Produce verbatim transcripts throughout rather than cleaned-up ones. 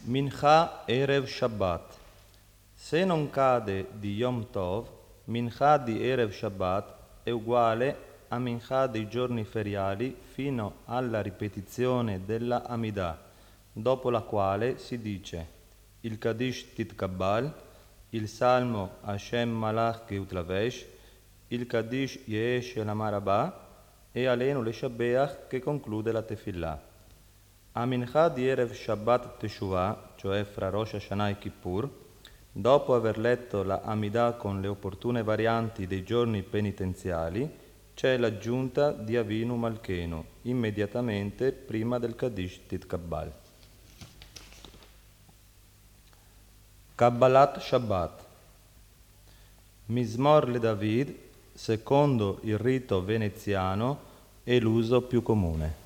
Mincha Erev Shabbat. Se non cade di Yom Tov, Mincha di Erev Shabbat è uguale a Mincha dei giorni feriali fino alla ripetizione della Amidah, dopo la quale si dice il Kadish Titkabbal, il Salmo Hashem Malach Geutlavesh, il Kadish Yesh Elamar Abba e Alenu Leshabeach che conclude la Tefillah. A Mincha di Erev Shabbat Teshuvah, cioè fra Rosh Hashanah e Kippur, dopo aver letto la Amidah con le opportune varianti dei giorni penitenziali, c'è l'aggiunta di Avinu Malkenu, immediatamente prima del Kadish Titkabbal. Kabbalat Shabbat. Mizmor le David, secondo il rito veneziano, è l'uso più comune.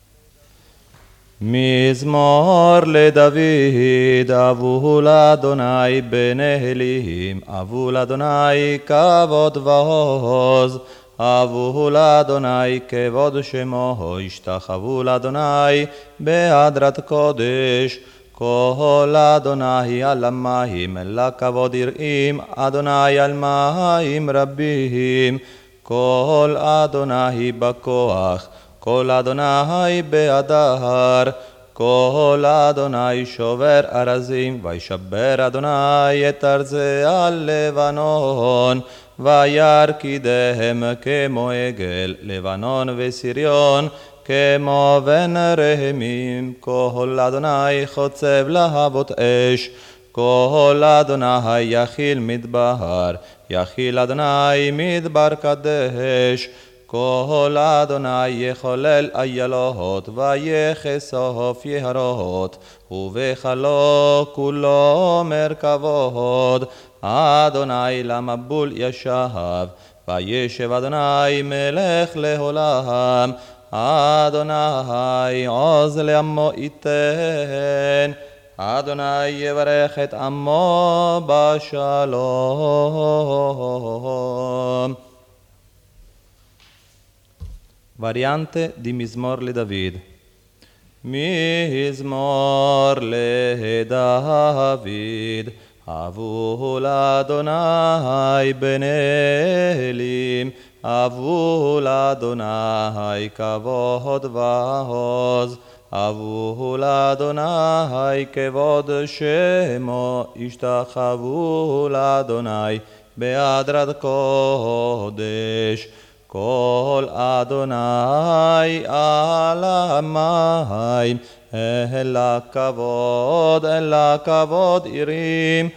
Mizmor le David, avu l'Adonai bene Elim, avu l'Adonai kavod va'oz, avu l'Adonai kevod shemo, ishtachavu l'Adonai be'adrat kodesh, kol Adonai al hamayim, lakavod yir'im, Adonai al mayim rabbim, kol Adonai bakoach, Kol Adonai be'adar, Kol Adonai shover arazim, Vaishaber Adonai et arze al Levanon, Vayarkidehem kemo egel, Levanon vesirion, kemo ven rehemim, Kol Adonai chotzev lahavot esh, Kol Adonai yachil midbar, Yachil Adonai midbar kadesh, Kol Adonai yecholel ayalot, vayechesof yeharot, uvechalo kulo merkavod, Adonai lamabul yashav, vayeshev Adonai melech leholam, Adonai oz leammo iten, Adonai yevarech et ammo bashalom. Variante di Mizmor le David. Mizmor le David, avu l'Adonai bene Elim, avu l'Adonai kavod va'oz, avu l'Adonai kevod shemo, ishtachavu l'Adonai be'adrat kodesh, Kol Adonai al hamayim, el hakavod, el hakavod irim,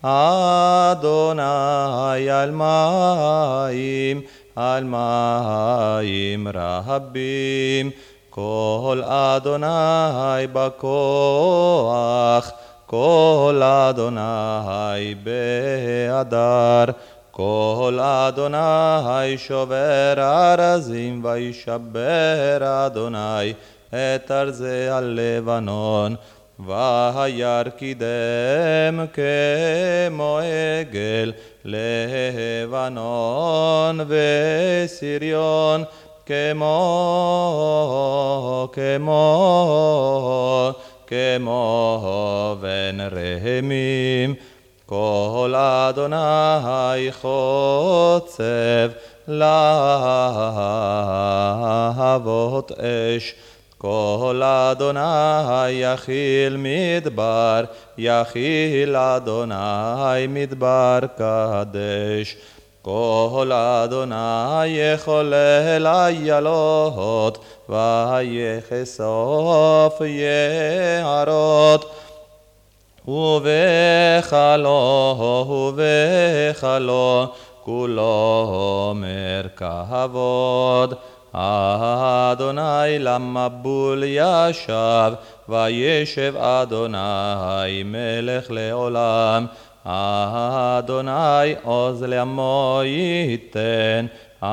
Adonai al mayim, al mayim rabbim, Kol Adonai bakoach, Kol Adonai be'adar, Kol Adonai shover arazim, Vaishaber Adonai et arze al Levanon, Vayarkidem kemo egel, Levanon vesirion, kemo, kemo, kemo ven rehemim, Kol Adonai chotzev lahavot esh, Kol Adonai yachil midbar, yachil Adonai midbar kadesh, Kol Adonai yecholel ayalot, vayechesof yeharot, Uvechalo, uvechalo, kulo merkavod, Adonai lamabul yashav, vayeshev Adonai melech leolam, Adonai oz le'ammo yiten,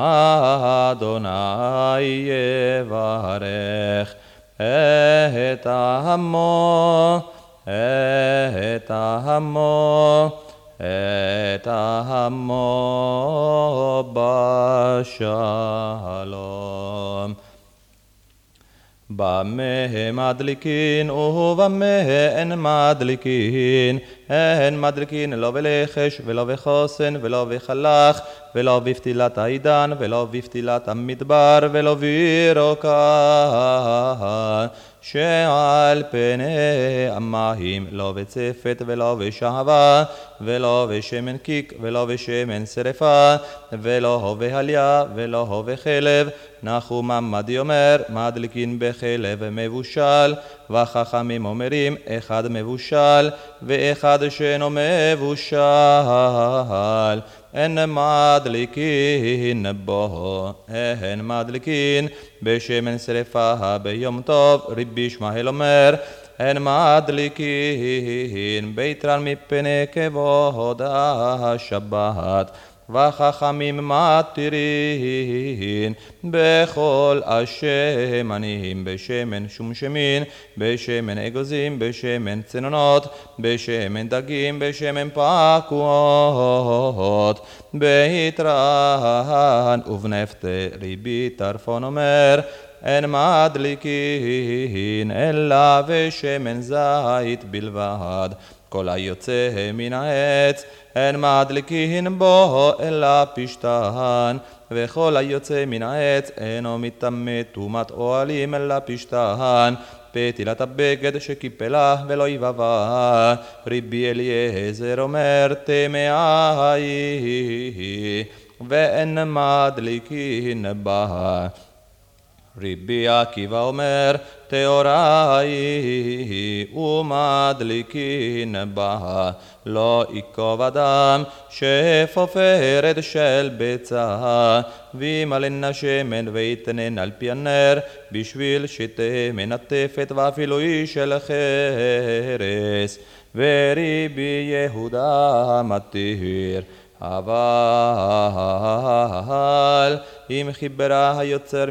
Adonai yevarech et ammo, Et ammo, et ammo bashalom. במה מדליקין ובמה אין מדליקין, אין מדליקין לא בלחש ולא בחוסן ולא בחלך ולא בפתילת העידן ולא בפתילת המדבר ולא בירוקה שעל פני המים, לא בצפת ולא בשעבה ולא בשמן קיק ולא בשמן שרפה ולא בהליה ולא בחלב. נחום עמדי אומר מדליקין בחלב מבושל, וחכמים אומרים אחד מבושל ואחד שאינו מבושל אין מדליקין בו, אין מדליקין בשמן שרפה ביום טוב. רבי ישמעאל אומר אין מדליקין ביתרן מפני כבוד השבת, וחכמים מתירין בכל השמנים, בשמן שמשמין, בשמן אגוזים, בשמן צנונות, בשמן דגים, בשמן פקועות, ביתרן ובנפת. רבי טרפון אומר אין מדליקין אלא בשמן זית בלבד, כל היוצא מן העץ אין מדליקין בו אלא פשתן, וכל היוצא מן העץ אינו מטמא טומאת אוהלים אלא פשתן, פתילת הבגד שקיפלה ולא יבבה. רבי אליעזר אומר טמאה היא ואין מדליקין בה. רבי עקיבא אומר טהורה היא ומדליקין בה, לא יקוב אדם שפוף ארד של ביצה, וימלאנה שמן ויתנן על פי הנר בשביל שתהא מנטפת ואפילו היא של חרס. ורבי יהודה מתיר אבל אם חיברה היוצר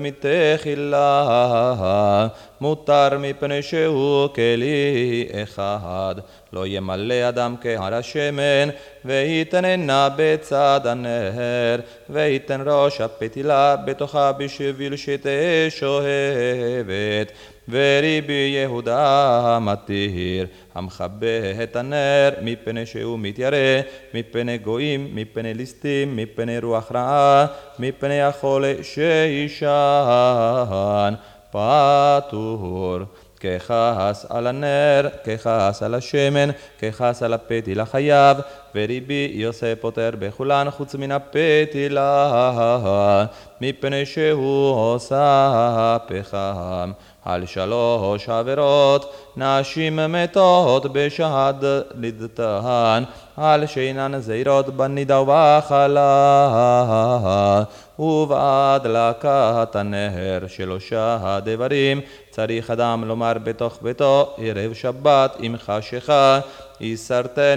מתחילה מותר מפני שהוא כלי אחד, לא ימלא אדם כהר השמן ויתננה בצד הנר ויתן ראש הפתילה בתוכה בשביל שתהא שואבת. ורבי יהודה מתיר המכבה את הנר מפני שהוא מתיירא, מפני גויים, מפני ליסטים, מפני רוח רעה, מפני החולה שישן פטור. ככעס על הנר, ככעס על השמן, ככעס על הפתילה חייב. ורבי יוסף פוטר בכולן חוץ מן הפתילה מפני שהוא עושה פחם. על שלוש עבירות נשים מתות בשד לידתן, על שאינן זהירות בנידה ובחלה ובהדלקת הנר. שלושה דברים צריך אדם לומר בתוך ביתו ערב שבת עם חשיכה, יסרטן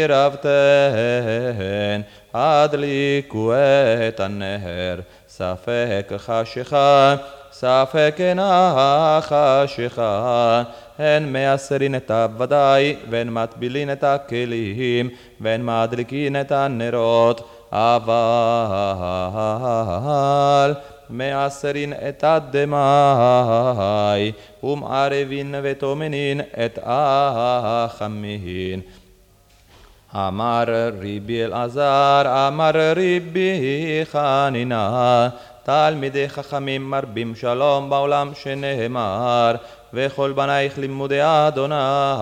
ירבתן, הדליקו את הנר, ספק חשיכה ספק אינה חשיכה, הן מאסרין את הוודאי והן מטבילין את הכלים והן מדליקין את הנרות, אבל מאסרין את הדמאי ומערבין וטומנין את החמין. אמר רבי אלעזר אמר רבי חנינא תלמידי חכמים מרבים שלום בעולם, שנאמר וכל בנייך לימודי אדוני,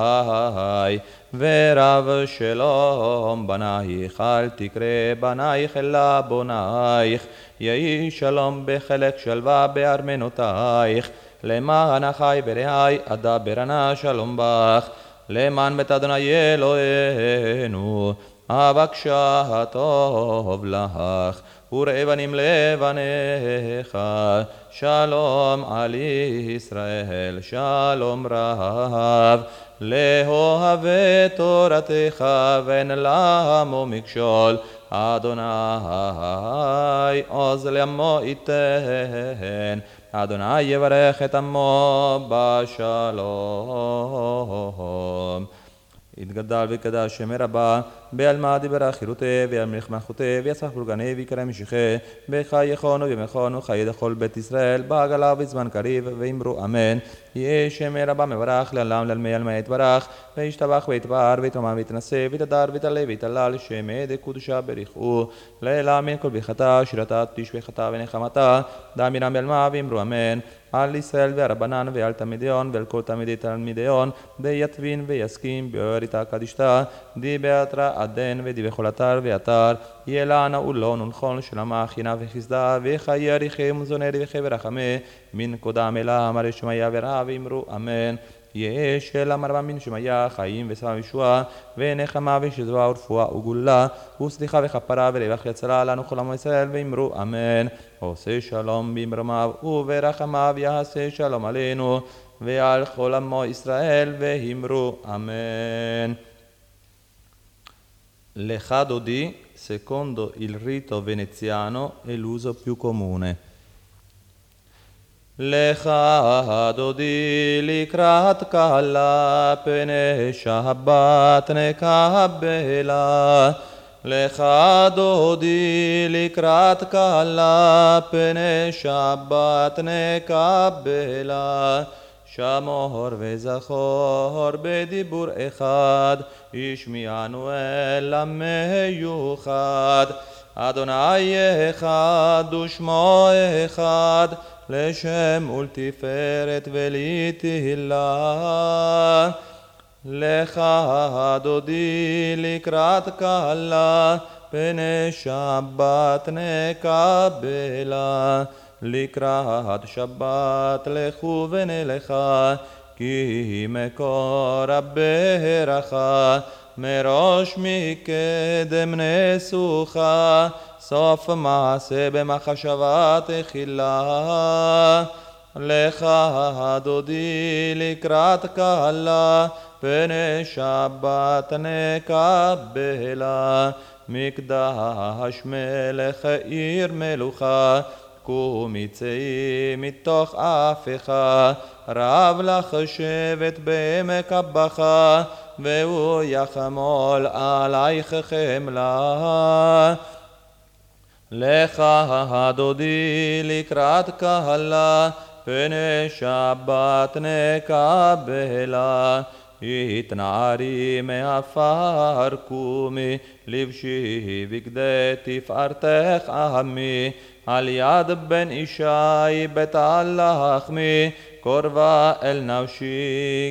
ורב שלום בנייך אל תקרא בנייך אלא בונייך, יהי שלום בחלק שלווה בארמנותייך, למען החי ברעי אדבר אנא שלום בך, למען בית אדוני אלוהינו אבקשה טוב לך, וראה בנים לבניך, שלום על ישראל, שלום רב, לאוהבי תורתך ואין למו מכשול, אדוני עוז לעמו ייתן, אדוני יברך את עמו בשלום. יתגדל וקדש שם רבה, בעלמא דיברה חירותי, וימליך מלכותי, ויצמח בולגני, ויקרא משיחי, בחי יכונו וימכונו, חיי לכל בית ישראל, בעגלה ובזמן קריב, ואמרו אמן. יהיה שם רבה מברך, לעולם לעלמי עלמי יתברך, וישתבח ויתפאר, ויתרומם ויתנשא, ויתהדר ויתעלה ויתהלל, שם עדי קודשה בריחו, לעילא מן כל ברכתה, שירתה תשבחתה ונחמתה, דאמירם בעלמא ואמרו אמן. על ישראל והרבנן ועל תלמידיון ועל כל תלמידי תלמידיון דיתבין ויסכים באוריתא קדישתא די באתרא עדן ודי בכל אתר ואתר יהיה לנו ולון ולכל שלמה חינה וחסדה וחיי אריכם וזונרי וחבר רחמי מן קודם אלה אמר שמעיה ורעה ואמרו אמן. יהיה של אמר מן שמעיה חיים ושמה וישועה ונחמה ושזרוע ורפואה וגאולה וסליחה וכפרה ורווח יצרה לנו כל עמו ישראל ואמרו אמן. עושה שלום במרומיו וברחמיו יעשה שלום עלינו ועל כל עמו ישראל ואמרו אמן. לך dodi, secondo il rito veneziano, è l'uso più comune. לך דודי לקראת קהלה פני שבת נקבלה. לך דודי לקראת קהלה פני שבת נקבלה. שמור וזכור בדיבור אחד ישמיענו אל המיוחד. אדוני אחד ושמו אחד לשם ולתפארת ולתהילה. לך דודי לקראת קהלה פני שבת נקבלה. לקראת שבת לכו ונלכה כי מקור הברכה מראש מקדם נסוכה סוף מעשה במחשבה תחילה. לך דודי לקראת קהלה פני שבת נקבלה. מקדש מלך עיר מלוכה קומי צאי מתוך אפיך רב לך שבט בעמק הבכה והוא יחמול עלייך חמלה. לך דודי לקראת קהלה פני שבת נקבלה. התנערי מעפר קומי לבשי בגדי תפארתך עמי. על יד בן ישי בית הלחמי קורבה אל נפשי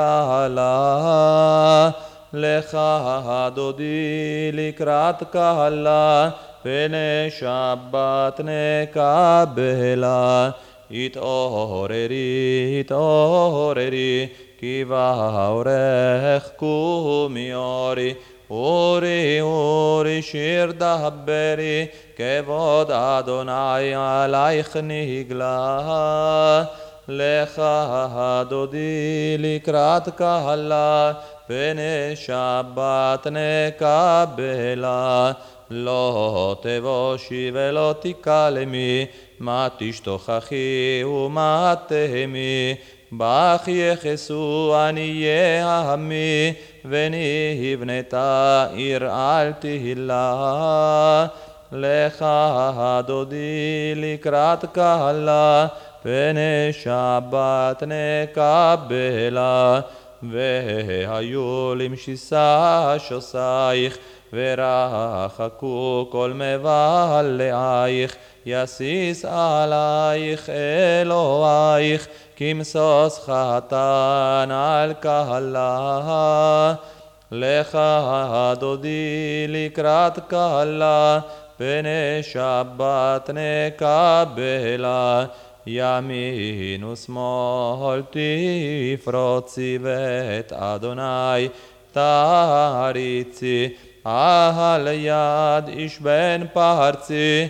גאלה. לך דודי לקראת קהלה פני שבת נקבלה. התעוררי התעוררי כי באורך קומי אורי. אורי אורי שיר דברי כבוד אדוני עלייך נגלה. לך דודי לקראת קהלה פני שבת נקבלה. לא תבושי ולא תקלמי מה תשתוכחי ומה תהמי. בך יחסו עניי עמי ונבנתה עיר על תהילה. לך דודי לקראת קהלה פני שבת נקבלה. והיו למשיסה שוסייך ורחקו כל מבלעייך. יסיס עלייך אלוהיך כמשוש חתן על קהלה. לך דודי לקראת קהלה פני שבת נקבלה. ימין ושמאל תפרוצי ואת אדוני תריצי. על יד איש בן פרצי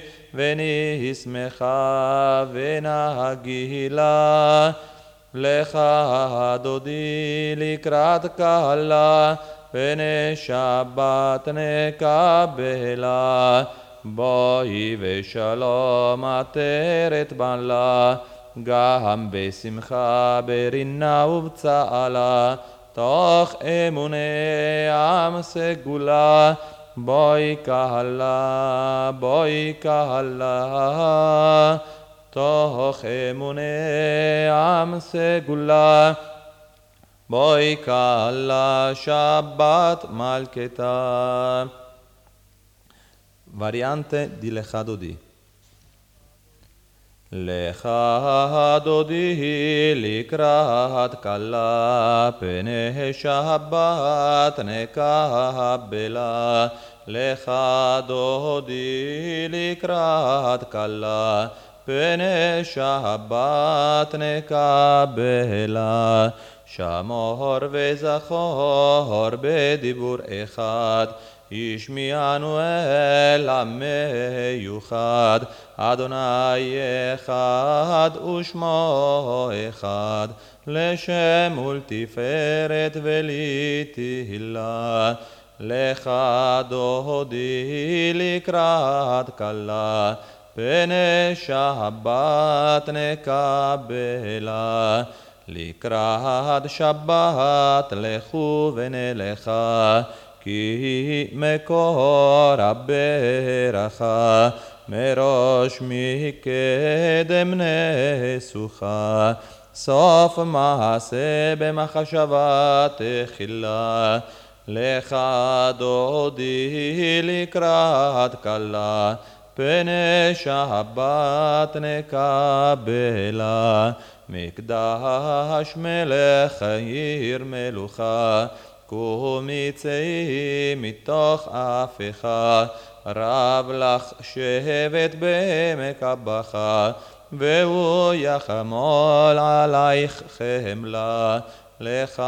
ונשמחה ונגילה. לך דודי לקראת קהלה פני שבת נקבלה. בואי ושלום עטרת בעלה גם בשמחה ברינה ובצהלה. תוך אמוני עם סגולה, בואי קהלה, בואי קהלה, תוך אמוני עם סגולה, בואי קהלה, שבת מלכתה. Variante di Lecha Dodi. Lecha Dodi likrat kalla, pene shabbat nekabela. Lecha Dodi likrat kalla, pene shabbat nekabela. שמור וזכור בדיבור אחד, ישמיענו אל המיוחד, אדוני אחד ושמו אחד, לשם ולתפארת ולתהילה. לך דודי לקראת כלה, פני שבת נקבלה. לקראת שבת לכו ונלכה, כי מקור הברכה, מראש מקדם נסוכה. סוף מעשה במחשבה תחילה, לך דודי לקראת כלה, פני שבת נקבלה. מקדש מלך עיר מלוכה, קומי צאי מתוך אפיך, רב לך שבט בעמק הבכה, והוא יחמול עלייך חמלה. לך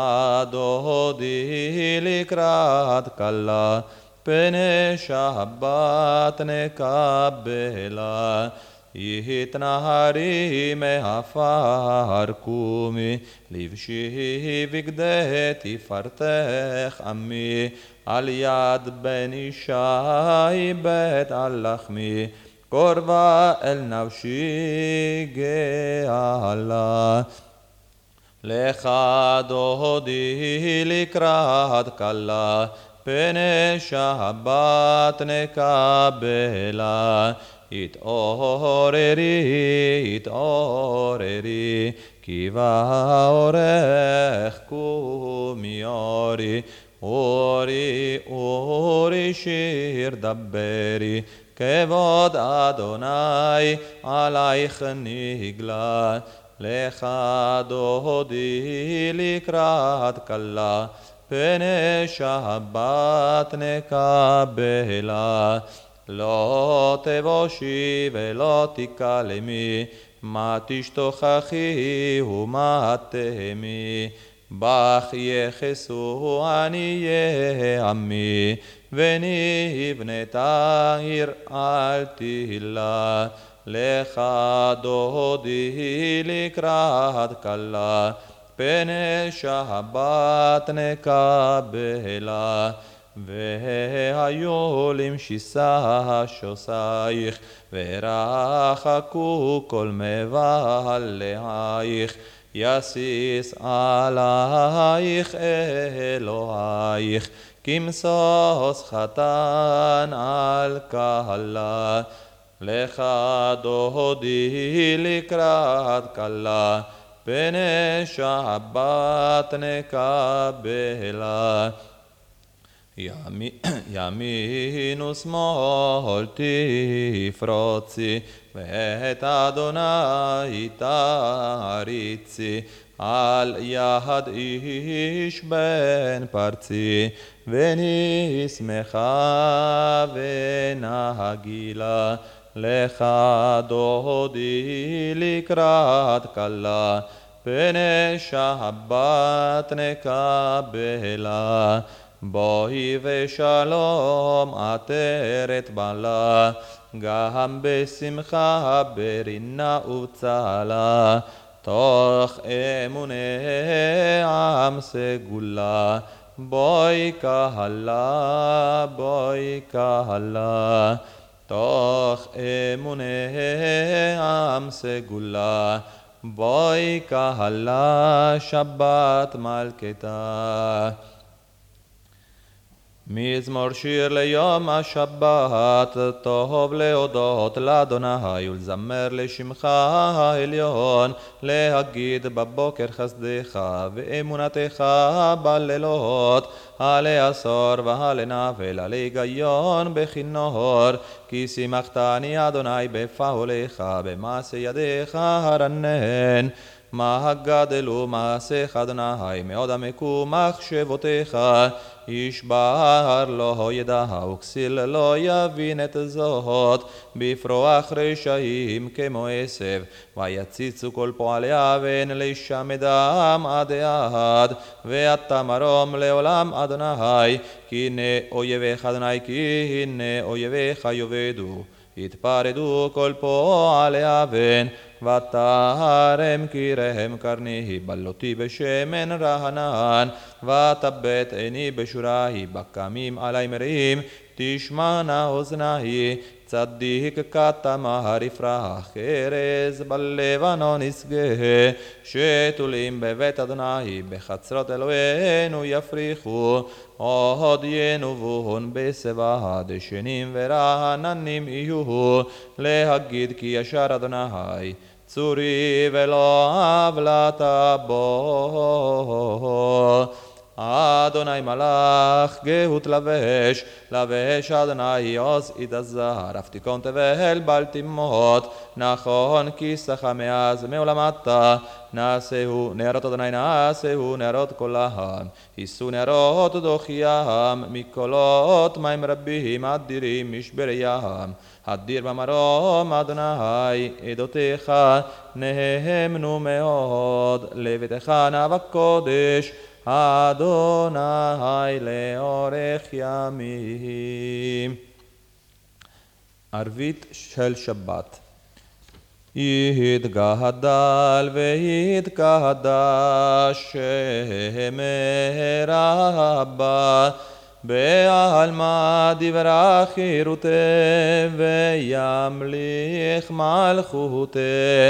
דודי לקראת כלה, פני שבת נקבלה. יתנערי מעפר קומי, לבשי בגדי תפארתך עמי, על יד בן ישי בית על לחמי, קורבה אל נפשי גאלה. לך דודי לקראת כלה, פני שבת נקבלה. התעוררי, התעוררי, כי באורך קומי אורי, אורי, אורי שיר דברי, כבוד אדוני עלייך נגלה. לך דודי לקראת כלה, פני שבת נקבלה. לא תבושי ולא תקלמי, מה תשתוכחי ומה תהמי. בך יחסו עניי עמי, ונבנתה עיר על תהילה. לך דודי לקראת כלה, פני שבת נקבלה. והיו למשיסה שוסייך, ורחקו כל מבלעייך. יסיס עלייך אלוהייך, כמשוש חתן על כלה. לך דודי לקראת כלה, פני שבת נקבלה. ימין ושמאל תפרוצי, ואת אדוני תעריצי. על יד איש בן פרצי, ונשמחה ונהגילה. לך דודי לקראת כלה, פני שבת נקבלה. בואי ושלום עטרת בעלה, גם בשמחה ברינה וצהלה. תוך אמוני עם סגולה, בואי קהלה, בואי קהלה. תוך אמוני עם סגולה, בואי קהלה שבת מלכתה. מזמור שיר ליום השבת, טוב להודות לאדוני ולזמר לשמך העליון, להגיד בבוקר חסדך ואמונתך בלילות, הלעשור והלנבל הלהיגיון בכינור, כי שימחתני אדוני בפעולך, במעשה ידיך הרנן. מה הגדלו מעשיך אדוני, מאוד עמקו מחשבותיך, ישבר לא ידע וכסיל לא יבין את זאת, בפרוח רשעים כמו עשב, ויציצו כל פועלי אבן לשמדם עד עד, ואתה מרום לעולם אדוני, כי הנה אויביך אדוני, כי הנה אויביך יאבדו, יתפרדו כל פועלי אבן, ותרם קירם קרני, בלותי בשמן רענן, ותבט עיני בשורי, בקמים עלי מרים, תשמענה אוזני, צדיק כתמר יפרח, ארז בלבנון ישגה, שתולים בבית אדוני, בחצרות אלוהינו יפריחו, עוד ינובון בשיבה, דשנים ורעננים יהיו, להגיד כי ישר אדוני, צורי ולא עוולתה בו. אדוני מלך גאות לבש, לבש אדוני עוז ידזר, אפתיקון תבל בל תמות, נכון כיסך מאז מעולמתה, נעשהו נרות אדוני נעשהו נרות כל העם, יישאו נרות דוחיים, מקולות מים רבים אדירים משבר ים, אדיר במרום אדוני, עדותיך נהמנו מאוד, לביתך נאווה קודש, אדוני לאורך ימים. ערבית של שבת. יתגדל ויתקדש שם רבה, בעלמא דברה חירותי, וימליך מלכותי,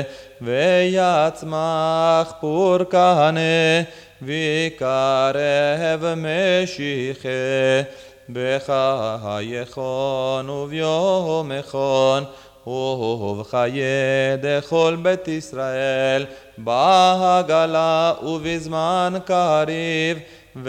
ויצמח פורקנה, ויקרב משיחה, בחייכון וביומכון, ובחיי דכל בית ישראל, בהגלה ובזמן קריב,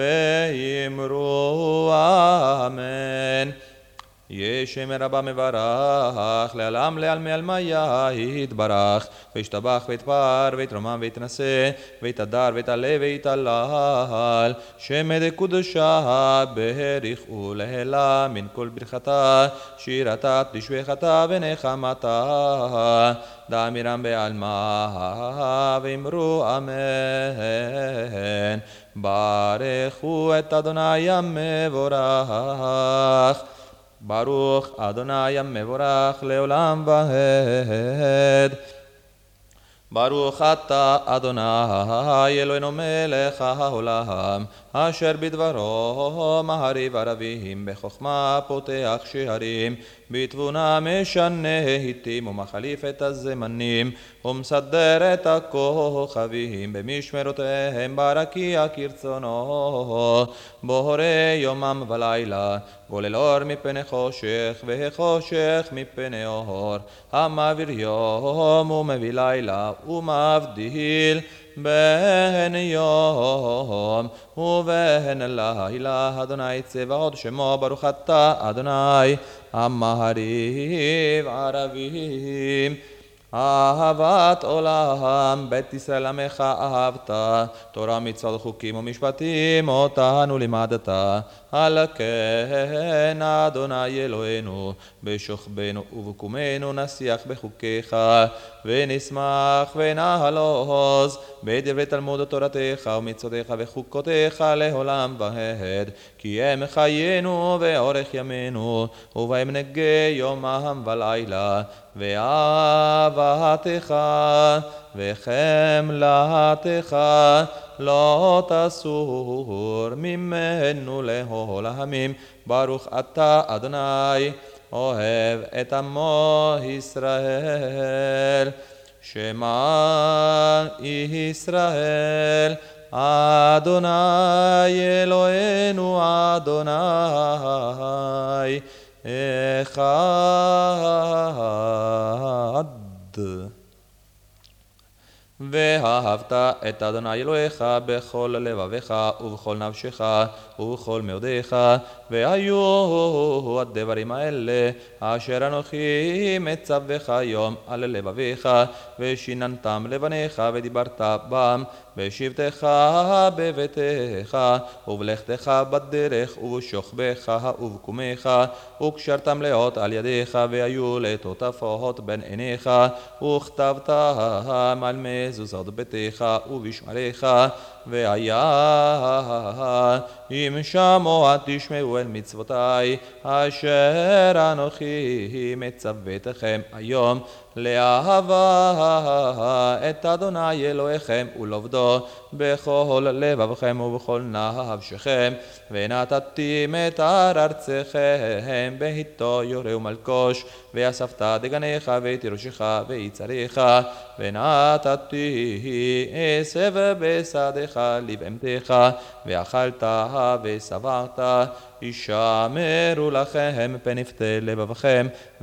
ואמרו אמן. ישם רבה מברך, לעלם לעלמי עלמיה יתברך, וישתבח ויתפאר ויתרומם ויתנשא, ויתהדר ויתעלה ויתהלל, שם דקודשה בריך ולהלה, מן כל ברכתה, שירתה תשבחתה ונחמתה, דאמירם בעלמה, ואמרו אמן. ברכו את אדוני המבורך, ברוך אדוני המבורך לעולם ועד. ברוך אתה אדוני אלוהינו מלך העולם, אשר בדברו מעריב ערבים, בחוכמה פותח שערים, בתבונה משנה היטים ומחליף את הזמנים, ומסדר את הכוכבים, במשמרותיהם ברקיע כרצונו, בורא יומם ולילה, גולל אור מפני חושך, וחושך מפני אור, המעביר יום ומביא לילה, ומבדיל בין יום ובין לילה. אדוני צבאות שמו, ברוך אתה אדוני המעריב ערבים. אהבת עולם, בית ישראל עמך אהבת, תורה מצוות חוקים ומשפטים אותנו לימדת. על כן אדוני אלוהינו, בשוכבנו ובקומנו נשיח בחוקיך, ונשמח ונעלוז בדברי תלמוד תורתך ומצוותיך וחוקותיך לעולם ועד, כי הם חיינו ואורך ימינו, ובהם נגי יומם ולילה, ואהבתך וחמלתך לא תסור ממנו לעולמים. ברוך אתה אדוני אוהב את עמו ישראל, שמע ישראל, אדוני אלוהינו אדוני אחד. ואהבת את אדוני אלוהיך בכל לבביך ובכל נפשך ובכל מאודיך, והיו הדברים האלה אשר אנוכי מצווך היום על לבביך, ושיננתם לבניך ודיברת בם בשבתך בביתך ובלכתך בדרך ובשוכבך ובקומך, וקשרתם לאות על ידיך, והיו לטוטפות בין עיניך, וכתבתם על מזוזות ביתך ובשמריך. והיה אם שמוע תשמעו אל מצוותי אשר אנוכי מצוותכם היום, לאהבה את אדוני אלוהיכם ולעובדו בכל לבבכם ובכל נפשכם, ונתתים את הר ארצכם בהיתו יורה ומלקוש, ואספת דגניך ואת ירושך ויצריך, ונתתי עשב בשדך לבהמתך, ואכלת ושבעת. ישמרו לכם פנפתי לבבכם,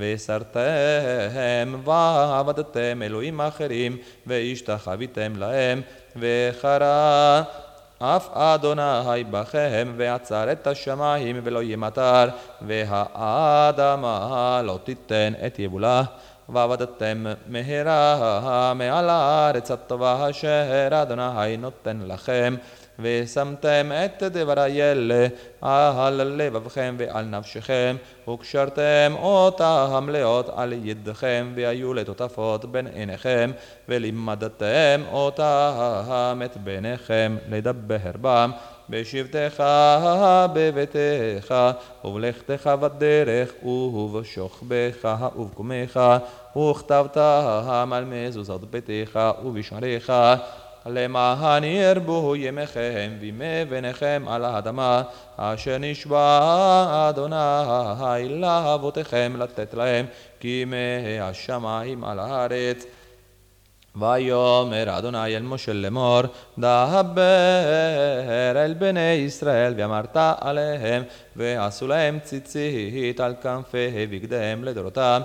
וסרתם ועבדתם אלוהים אחרים והשתחוויתם להם, וחרה אף אדוני בכם, ועצר את השמיים ולא יהיה מטר, והאדמה לא תיתן את יבולה. ועבדתם מהרה מעל הארץ הטובה אשר אדוני נותן לכם, ושמתם את דברי אלה על לבבכם ועל נפשכם, וקשרתם אותם לאות על ידכם, והיו לטוטפות בין עיניכם, ולימדתם אותם את בניכם לדבר בם בשבתך בביתך ובלכתך בדרך ובשוכבך ובקומך, וכתבתם על מזוזות ביתך ובשמריך, למען ירבו ימיכם וימי בניכם על האדמה אשר נשבע אדוני לאבותיכם לתת להם כימי השמיים על הארץ. ויאמר אדוני אל משה לאמור, דבר אל בני ישראל ואמרת עליהם, ועשו להם ציצית על כנפי בגדיהם לדורותם,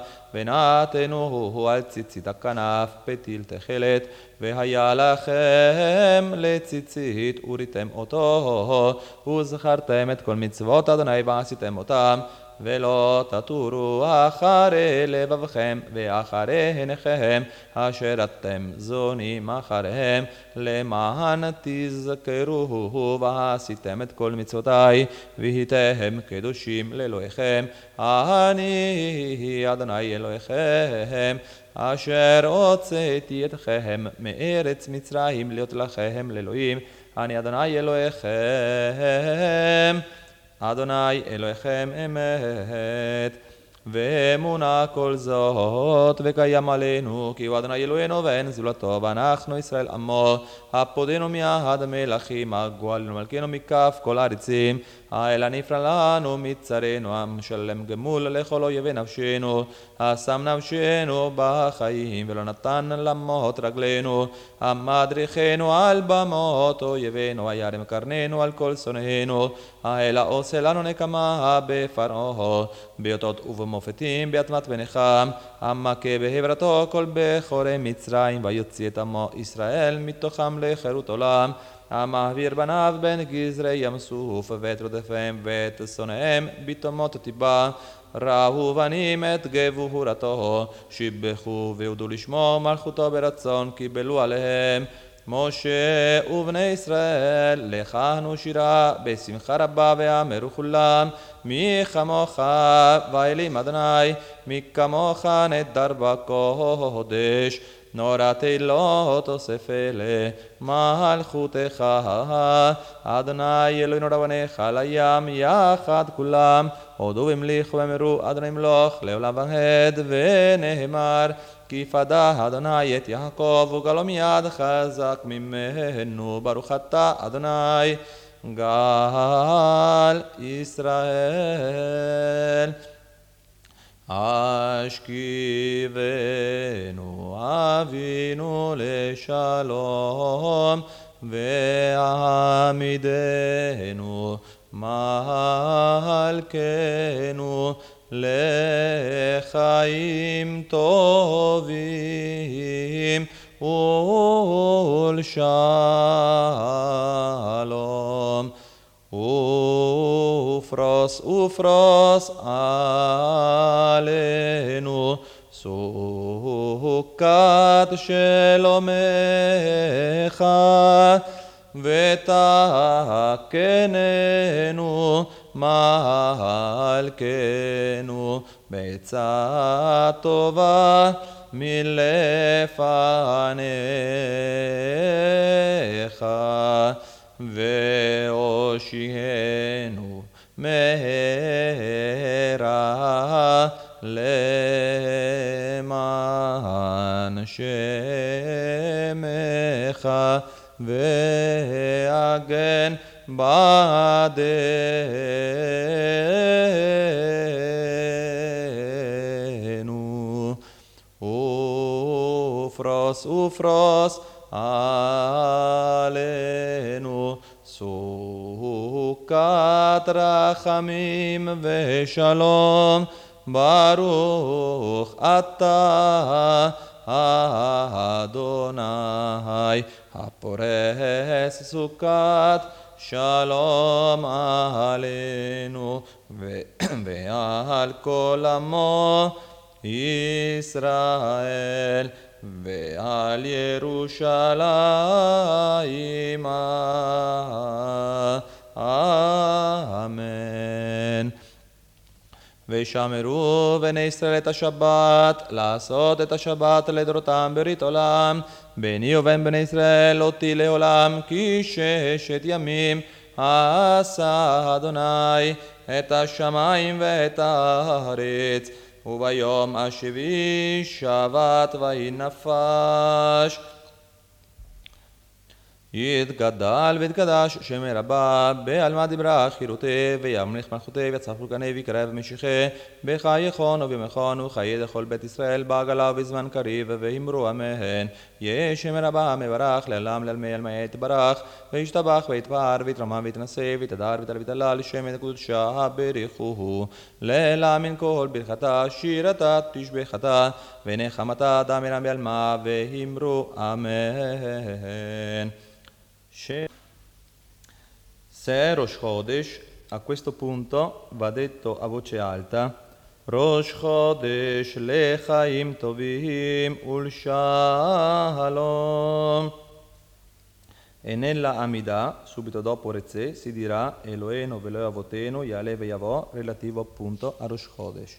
ונתנו על ציצית הכנף פתיל תכלת, והיה לכם לציצית וריתם אותו, וזכרתם את כל מצוות אדוני ועשיתם אותם, ולא תטורו אחרי לבבכם ואחרי עיניכם אשר אתם זונים אחריהם, למען תזכרו ועשיתם את כל מצוותי והייתם קדושים לאלוהיכם. אני אדוני אלוהיכם אשר הוצאתי אתכם מארץ מצרים להיות לכם לאלוהים. אני אדוני אלוהיכם, אדוני אלוהיכם אמת. ואמונה כל זאת וקיים עלינו, כי הוא אדוני אלוהינו ואין זולתו, ואנחנו ישראל עמו, הפודנו מיד מלכים, הגואלנו מלכנו מכף כל הארצים, האל הנפרע לנו מצרינו, המשלם גמול לכל אויבי נפשנו, השם נפשנו בחיים ולא נתן למות רגלינו, המדריכנו על במות אויבינו, הירם קרננו על כל שונאינו, האל העושה לנו נקמה בפרעה, באותות ובמופתים באדמת ונחם, המכה בהברתו כל בכורי מצרים, ויוציא את עמו ישראל מתוכם לחירות עולם, המעביר בניו בין גזרי ים סוף, ואת רודפיהם ואת שונאיהם בתהומות טיבה. ראו בנים את גבורתו, שיבחו והודו לשמו, מלכותו ברצון קיבלו עליהם. משה ובני ישראל לכנו שירה בשמחה רבה, ואמרו כולם, מי כמוך ואלים אדוני, מי כמוך נדר בקודש, נורא תהילות אוסף אלה מלכותך. אדוני אלוהינו רבניך לים יחד כולם, הודו והמליכו ואמרו אדוני מלוך לעולם ועד, ונאמר כי פדה אדוני את יעקב וגלו מיד חזק ממנו. ברוך אתה אדוני גל ישראל. השכיבנו אבינו לשלום, ועמידנו מלכנו לחיים טובים ולשלום. ופרוס ופרוס עלינו סוכת שלומך, ותקננו מלכנו בעצה טובה מלפניך, והושיענו מהרה למען שמך, והגן בעדנו. ופרוס ופרוס עלינו סוכת רחמים ושלום, ברוך אתה אדוני הפורס סוכת שלום עלינו ועל כל עמו ישראל, ועל ירושלים אמן. וישמרו בני ישראל את השבת, לעשות את השבת לדורותם ברית עולם, ביני ובין בני ישראל אותי לעולם, כי ששת ימים עשה אדוני את השמיים ואת הארץ, וביום השביעי שבת וינפש. יתגדל ויתקדש שם רבה, בעלמא דיברה חירותי, וימליך מלכותי, ויצח פולקני ויקרב משיחי, בחייכון ובימכון וחיי לכל בית ישראל בעגלה ובזמן קריב, ואמרו אמן. יהא שם רבה מברך לעולם לעלמי עלמי יתברך, וישתבח ויתפאר ויתרומם ויתנשא ויתהדר ויתהלל ויתהלל שם את קדושה בריחוהו, לעילא כל ברכתה שירתה תשבחתה, ונחמתה דמרה בעלמא, ואמרו amen. Se è Rosh Chodesh, a questo punto va detto a voce alta Rosh Chodesh lechaim tovim ulshalom, e nella Amidah, subito dopo Rezé, si dirà Eloheinu ve'Eloi avotenu Ya'aleh ve'Yavo, relativo appunto a Rosh Chodesh.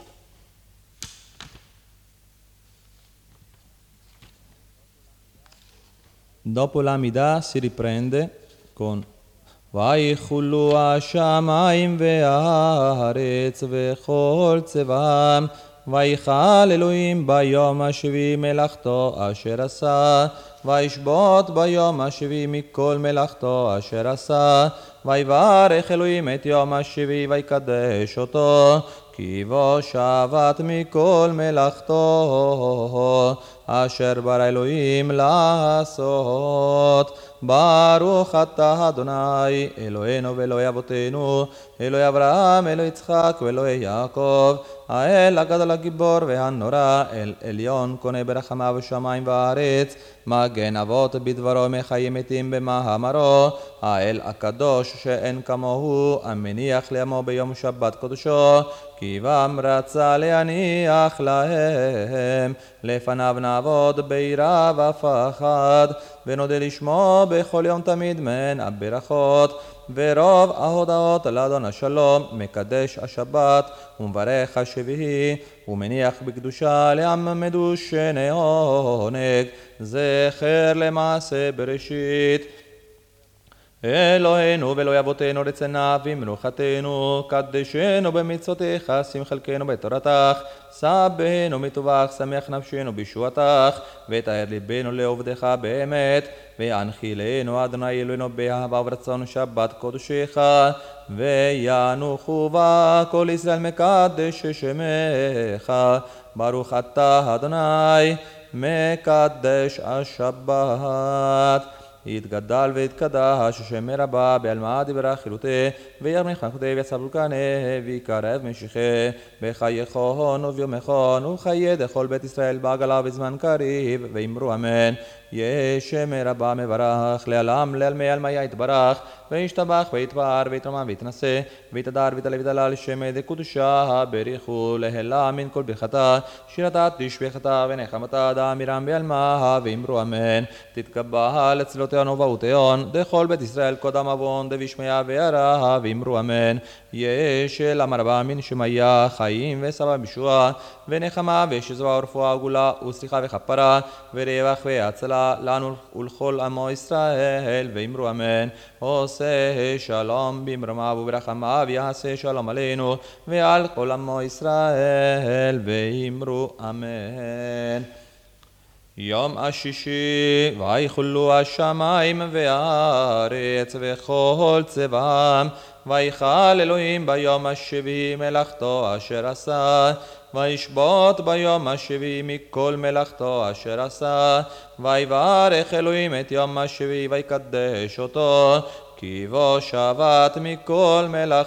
Dopo l'Amidah si riprende con Vaichullu hashamayim ve'haaretz ve'chol tzevam, Vaichal Elohim bayom hashvi melachto asher asa, Vaishbot bayom hashvi mikol melachto asher asa, Vaivarech Elohim et yom hashvi vaikadesh oto, כי בו שבת מכל מלאכתו אשר ברא אלוהים לעשות. ברוך אתה אדוני אלוהינו ואלוהי אבותינו, אלוהי אברהם, אלוהי יצחק ואלוהי יעקב, האל הגדול הגיבור והנורא, אל עליון קונה ברחמיו שמיים וארץ, מגן אבות בדברו מחיים מתים במאמרו, האל הקדוש שאין כמוהו, המניח לעמו ביום שבת קדושו, כי בם רצה להניח להם, לפניו נעבוד ביראה ופחד, ונודה לשמו בכל יום תמיד מן הברכות, ורוב ההודעות לאדון השלום, מקדש השבת ומברך השביעי, ומניח בקדושה לעם מדושני עונג, זכר למעשה בראשית. אלוהינו ואלוהי אבותינו רצנה ומנוחתנו, קדשנו במצוותיך, שים חלקנו בתורתך, סבנו מטובך, שמח נפשנו בישועתך, ותאר ליבנו לעובדך באמת, והנחילנו אדוני אלוהינו באהבה ורצון שבת קודשך, וינוחו בה כל ישראל מקדש שמך. ברוך אתה אדוני מקדש השבת. יתגדל ויתקדש השם רבה בעלמא דברה חילותי וירמין חנכותי ויצבולקנה ויקרב משיחי בחייכון וביומכון וחיי דכל בית ישראל בעגלה בזמן קריב ואמרו אמן. יהי שם רבה מברך לעלם לעלמי עלמיה יתברך וישתבח ויתפאר ויתרומם ויתנשא ויתהדר ויתעלה ויתהלל שם דקודשה בריחו להלה מן כל ברכתה שירתה תשבחתה ונחמתה דאמירם בעלמה ואמרו אמן. תתקבל אצלותיון ובאותיון דכל בית ישראל קודם אבון דבישמיה וירא ואמרו אמן. יש למה רבה מן שמיה חיים וסבא בישועה ונחמה ושזרוע ורפואה וגאולה וסליחה וכפרה ורווח והצלה לנו ולכל עמו ישראל ואמרו אמן. עושה שלום במרומיו וברחמיו יעשה שלום עלינו ועל כל עמו ישראל ואמרו אמן. יום השישי ויחולו השמיים והארץ וכל צבאם ויחל אלוהים ביום השביעי מלאכתו אשר עשה וישבות ביום השביעי מכל מלאכתו אשר עשה ויברך אלוהים את יום השביעי ויקדש אותו כי בו שבת מכל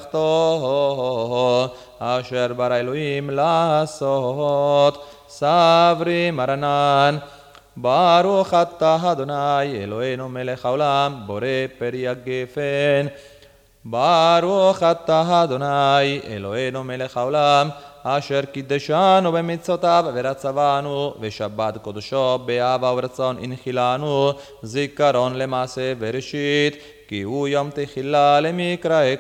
מלאכתו אשר ברא אלוהים לעשות. סברי מרנן. ברוך אתה אדוני אלוהינו מלך העולם בורא פרי הגפן. ברוך אתה אדוני אלוהינו מלך העולם אשר קידשנו במצוותיו ורצבנו ושבת קודשו באהבה ורצון הנחילנו זיכרון למעשה בראשית כי הוא יום תחילה למקראי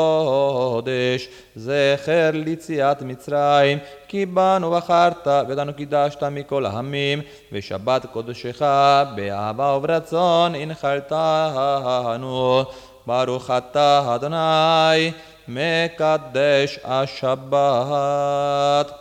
קודש זכר ליציאת מצרים כי בנו בחרת ואותנו קידשת מכל העמים ושבת קודשך באהבה וברצון הנחלתנו. ברוך אתה אדוני מקדש השבת.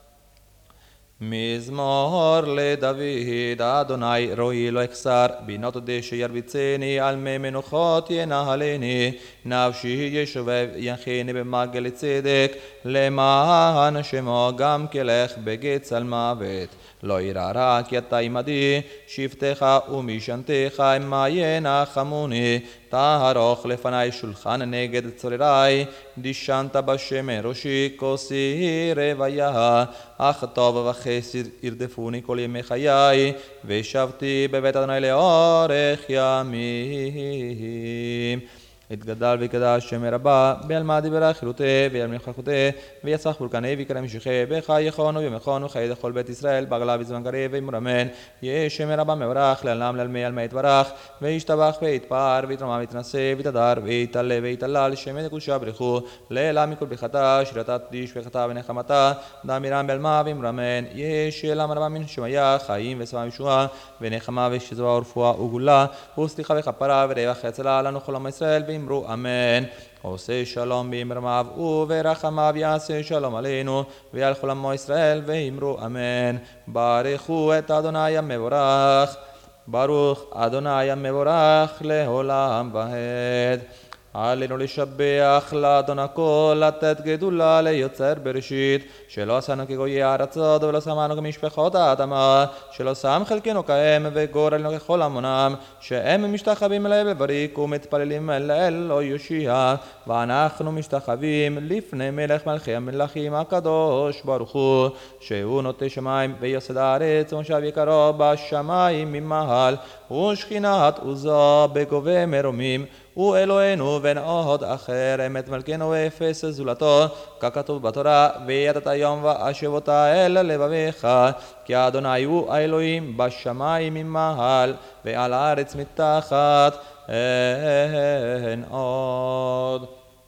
מזמור לדוד. אדוני רואי לא אחסר בינות דשא ירביצני על מי מנוחות ינהלני נפשי ישובב ינחני במעגל צדק למען שמו גם כלך בגיא צל מוות. לא ירא רע כי אתה עמדי שבטך ומשענתך עמה ינחמוני. תערוך לפני שולחן נגד צוררי דשנת בשמן ראשי כוסי רוויה אך טוב וחסד ירדפוני כל ימי חיי ושבתי בבית אדוני לאורך ימים. יתגדל ויקדש שם רבה בעלמא דברה חילותי וירמין חנכותי ויצח בולקנה ויקרא משיחי בחייכון וביומכון וחיי דכל בית ישראל בעגלה בזמן קריב ואמרו אמן. יהי שם רבה מברך לעלם לעלמי עלמי יתברך וישתבח ויתפאר ויתרומם ויתנשא ויתהדר ויתעלה ויתהלל שם דקודשה בריחו להלה מכל ברכתה שירתה תשבחתה ונחמתה דאמירם בעלמה ואמרו אמן. יהי שם רבה מן שמיה חיים וסבא בישועה ונחמה ושזרוע ורפואה וגאולה וסליחה וכפרה ורווח והצלה לנו כל עמו ישראל ואמרו אמן. עושה שלום במרומיו וברחמיו יעשה שלום עלינו ועל כל עמו ישראל ואמרו אמן. ברכו את אדוני המבורך. ברוך אדוני המבורך לעולם ועד. עלינו לשבח לאדון הכל לתת גדולה ליוצר בראשית שלא עשינו כגויי הארצות ולא שמנו כמשפחות האדמה שלא שם חלקנו כהם וגורלנו ככל המונם שהם משתחווים אליו לבריק ומתפללים אל אלוה יושיע ואנחנו משתחווים לפני מלך מלכי המלכים הקדוש ברוך הוא שהוא נוטה שמיים ויסד הארץ ומושב יקרו בשמיים ממעל ושכינת עוזו בגובה מרומים הוא אלוהינו ונעוד אחר אמת מלכנו ואפס זולתו ככתוב בתורה וידעת היום ואשבותה אל לבביך כי אדוני הוא האלוהים בשמיים ממעל ועל הארץ מתחת אין עוד.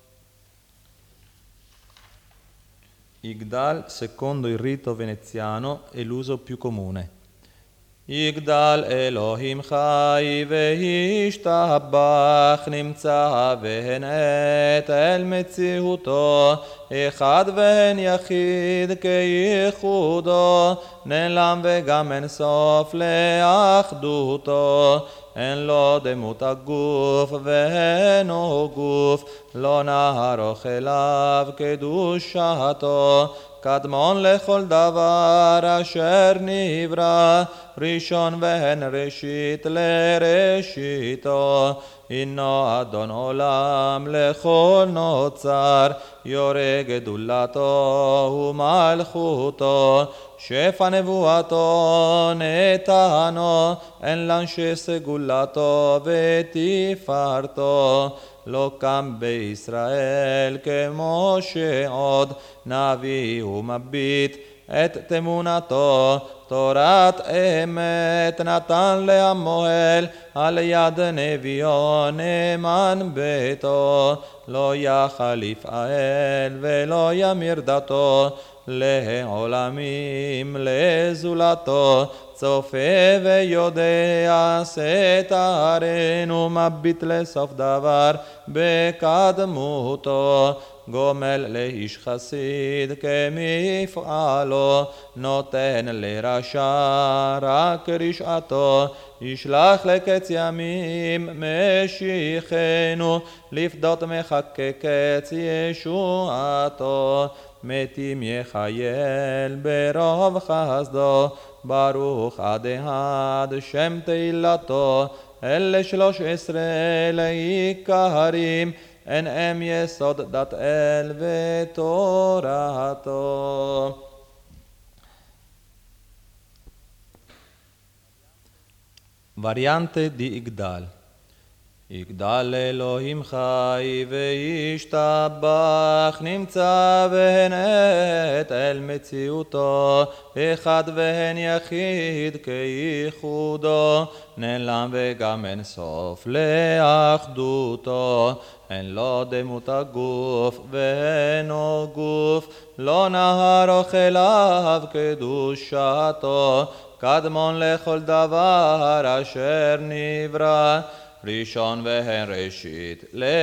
Yigdal secondo il rito veneziano è l'uso più comune. יגדל אלוהים חי וישתבח נמצא והן עת אל מציאותו אחד והן יחיד כייחודו נעלם וגם אין סוף לאחדותו אין לו דמות הגוף ואינו גוף לא נערוך אליו קדושתו קדמון לכל דבר אשר נברא, ראשון והן ראשית לראשיתו. הינו אדון עולם לכל נוצר, יורה גדולתו ומלכותו, שפע נבואתו נתנו, אין לאנשי סגולתו ותפארתו. לא קם בישראל כמו שעוד נביא ומביט את תמונתו. תורת אמת נתן לעמואל, על יד נביאו נאמן ביתו. לא יחליף האל ולא ימיר דתו, לעולמים לזולתו. צופה ויודע סתרנו, מביט לסוף דבר בקדמותו. גומל לאיש חסיד כמפעלו, נותן לרשע רק רשעתו. ישלח לקץ ימים משיחנו, לפדות מחכה קץ ישועתו. מתים יחייל ברוב חסדו, ברוך עד אחד שם תהילתו. אלה שלוש עשרה לעיקרים, אין הם יסוד דת אל ותורתו. וריאנטה די יגדל. יגדל אלוהים חי וישתבח, נמצא והן עת אל מציאותו, אחד והן יחיד כייחודו, נעלם וגם אין סוף לאחדותו. אין לו דמות הגוף ואינו גוף, לא נהר אוכליו קדושתו. קדמון לכל דבר אשר נברא, ראשון והן ראשית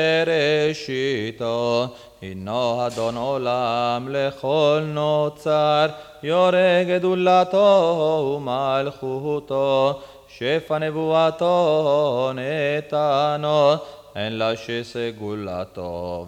לראשיתו. הינו אדון עולם לכל נוצר, יורה גדולתו ומלכותו, שפע נבואתו נתנו, אין לה שסגולתו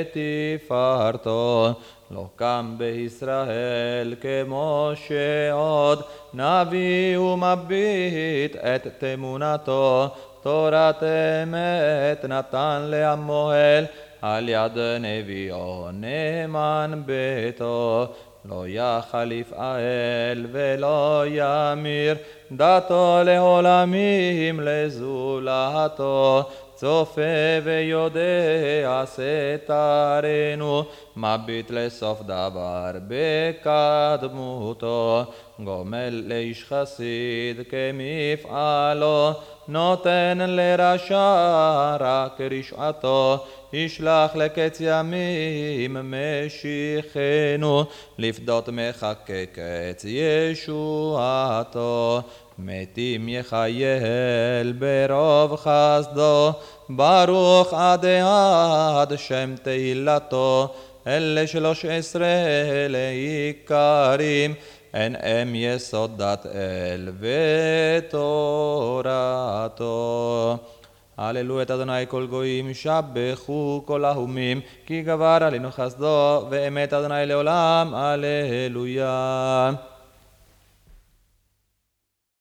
ותפארתו. לא קם בישראל כמו שעוד נביא ומביט את תמונתו. תורת אמת נתן לעמואל, על יד נביאו נאמן ביתו. לא יחליף האל ולא ימיר דתו, לעולמים לזולתו. צופה ויודע סתרנו, מביט לסוף דבר בקדמותו. גומל לאיש חסיד כמפעלו, נותן לרשע רק רשעתו. ישלח לקץ ימים משיחנו, לפדות מחכה קץ ישועתו. מתים יחייל ברוב חסדו, ברוך עד אחד שם תהילתו. אלה שלוש עשרה לעיקרים, אין הם יסוד דת אל ותורתו. הללו את אדוני כל גויים, שבחו כל ההומים, כי גבר עלינו חסדו, ואמת אדוני לעולם, הללויה.